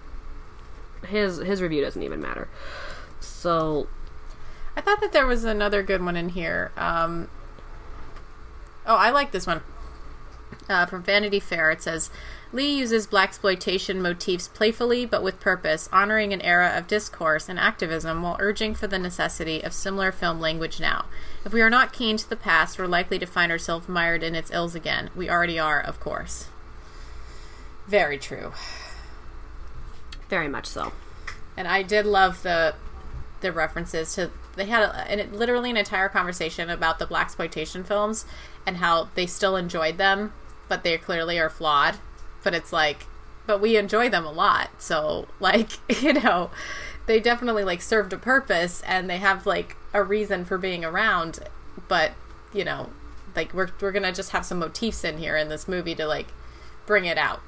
His his review doesn't even matter. So I thought that there was another good one in here. Um, oh, I like this one. Uh, from Vanity Fair, it says, Lee uses blaxploitation motifs playfully but with purpose, honoring an era of discourse and activism while urging for the necessity of similar film language now. If we are not keen to the past, we're likely to find ourselves mired in its ills again. We already are, of course. Very true. Very much so. And I did love the the references to... They had a, an, literally an entire conversation about the blaxploitation films and how they still enjoyed them, but they clearly are flawed. But it's like, but we enjoy them a lot. So, like, you know, they definitely, like, served a purpose and they have, like, a reason for being around. But, you know, like, we're, we're going to just have some motifs in here in this movie to, like, bring it out.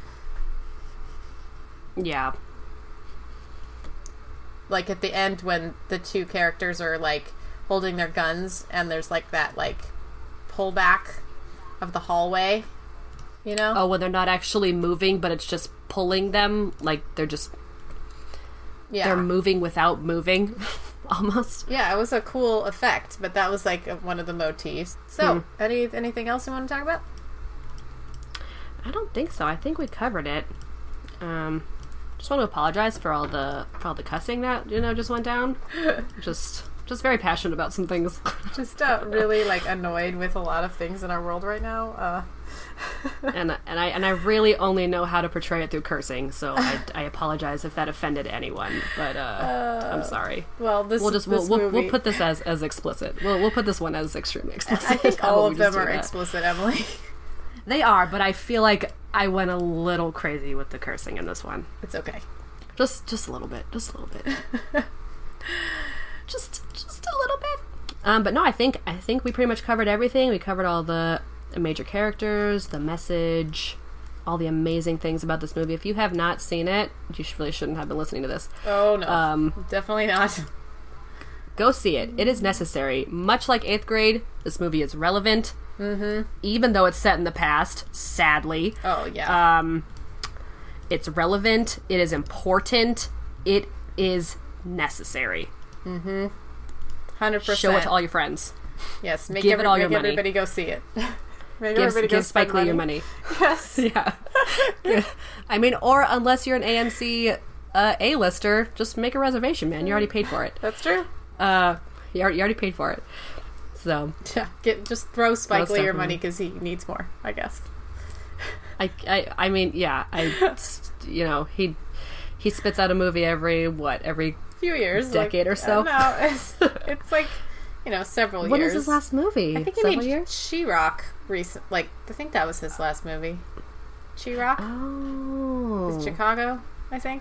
Yeah. Like, at the end when the two characters are, like, holding their guns and there's, like, that, like, pullback of the hallway. You know? Oh, when they're not actually moving, but it's just pulling them, like they're just yeah. They're moving without moving, almost. Yeah, it was a cool effect, but that was like one of the motifs. So, hmm. any anything else you want to talk about? I don't think so. I think we covered it. Um, just want to apologize for all the for all the cussing that you know just went down. just. Just very passionate about some things. Just uh, really like annoyed with a lot of things in our world right now. Uh. and and I and I really only know how to portray it through cursing, so I, I apologize if that offended anyone. But uh, uh, I'm sorry. Well, this we'll just this we'll, movie... we'll we'll put this as, as explicit. We'll we'll put this one as extremely explicit. I think all of them are explicit, Emily. They are, but I feel like I went a little crazy with the cursing in this one. It's okay. Just just a little bit. Just a little bit. just just a little bit. Um, but no, I think I think we pretty much covered everything. We covered all the major characters, the message, all the amazing things about this movie. If you have not seen it, you really shouldn't have been listening to this. Oh no, um, definitely not. Go see it. It is necessary. Much like Eighth Grade, this movie is relevant. Mm-hmm. Even though it's set in the past, sadly. Oh yeah. Um, it's relevant. It is important. It is necessary. Mm-hmm. one hundred percent. Show it to all your friends. Yes, make, give every, it all make your money. everybody go see it. Make give everybody give go Spike Lee your money. Yes. Yeah. Yeah. I mean, or unless you're an A M C uh, A-lister, just make a reservation, man. You already paid for it. That's true. Uh, you already, you already paid for it. So yeah, get just throw Spike Lee your money because he needs more, I guess. I, I, I mean, yeah, I, you know, he he spits out a movie every what every few years, decade like, or so. No, it's, it's like you know several when years. When was his last movie? I think he several made years. She-Rock recent. Like I think that was his last movie. She-Rock. Oh, it's Chicago, I think.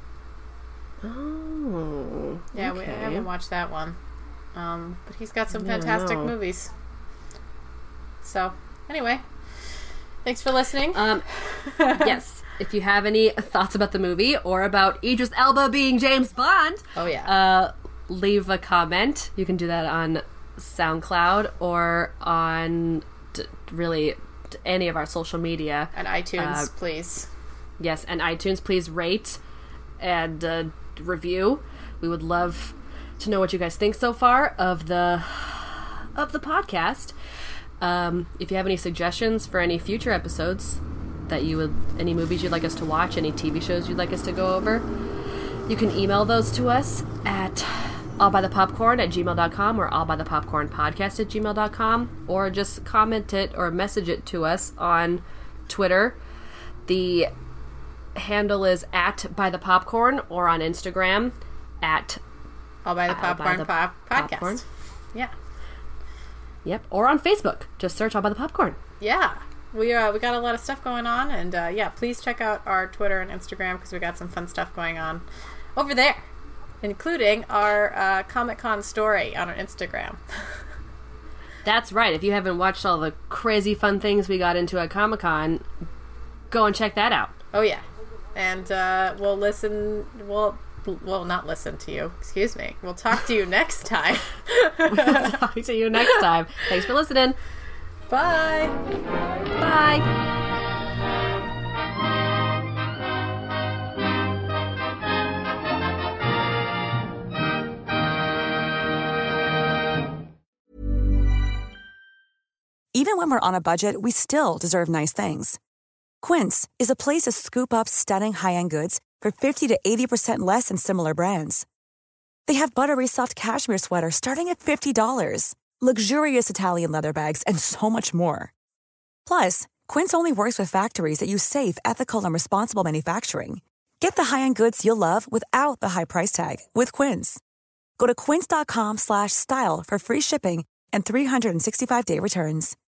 Oh, yeah, okay. we, I haven't watched that one. Um, but he's got some fantastic no. movies. So, anyway, thanks for listening. Um, yes, if you have any thoughts about the movie or about Idris Elba being James Bond, oh yeah, uh, leave a comment. You can do that on SoundCloud or on d- really d- any of our social media. And iTunes, uh, please. Yes, and iTunes, please rate and uh, review. We would love to know what you guys think so far of the of the podcast. Um, if you have any suggestions for any future episodes that you would, any movies you'd like us to watch, any T V shows you'd like us to go over, you can email those to us at allbythepopcorn at gmail dot com or allbythepopcornpodcast at gmail dot com, or just comment it or message it to us on Twitter. The handle is at by the popcorn, or on Instagram at All by the Popcorn the pop- Podcast. Popcorn. Yeah. Yep. Or on Facebook. Just search All by the Popcorn. Yeah. We uh, we got a lot of stuff going on, and uh, yeah, please check out our Twitter and Instagram because we got some fun stuff going on over there, including our uh, Comic-Con story on our Instagram. That's right. If you haven't watched all the crazy fun things we got into at Comic-Con, go and check that out. Oh yeah. And uh, we'll listen, we'll, we'll not listen to you, excuse me. We'll talk to you next time. We'll talk to you next time. Thanks for listening. Bye. Bye. Even when we're on a budget, we still deserve nice things. Quince is a place to scoop up stunning high-end goods for fifty to eighty percent less than similar brands. They have buttery soft cashmere sweaters starting at fifty dollars, luxurious Italian leather bags, and so much more. Plus, Quince only works with factories that use safe, ethical, and responsible manufacturing. Get the high-end goods you'll love without the high price tag with Quince. Go to quince.com slash style for free shipping and three sixty-five day returns.